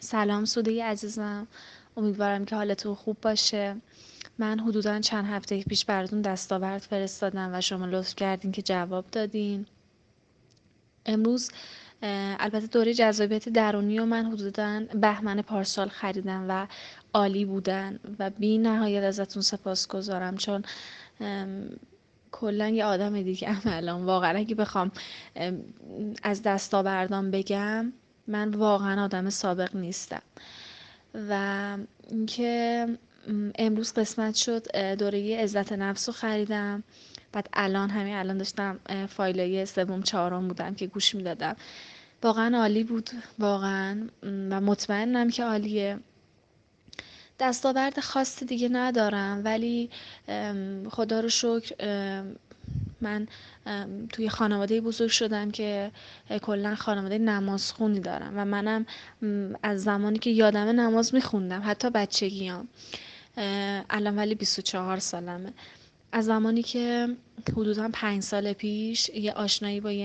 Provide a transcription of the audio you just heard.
سلام سوده عزیزم، امیدوارم که حالتون خوب باشه. من حدوداً چند هفته پیش براتون دستاورد فرستادم و شما لطف کردین که جواب دادین. امروز البته دوره جذابیت درونی و من حدوداً بهمن پارسال خریدم و عالی بودن و بی نهایت ازتون سپاسگزارم، چون کلا یه آدم دیگه ام الان. واقعا اگه بخوام از دستاوردام بگم، من واقعا آدم سابق نیستم. و اینکه امروز قسمت شد دوره عزت نفس رو خریدم. بعد همین الان داشتم فایلای سوم چهارم بودم که گوش میدادم. واقعا عالی بود، واقعا. و مطمئنم که عالیه. دستاورد خاصی دیگه ندارم، ولی خدا رو شکر من توی خانواده بزرگ شدم که کلا خانواده نمازخونی دارم و منم از زمانی که یادمه نماز میخوندم، حتی بچگیام. الان ولی 24 سالمه. از زمانی که حدوداً 5 سال پیش یه آشنایی با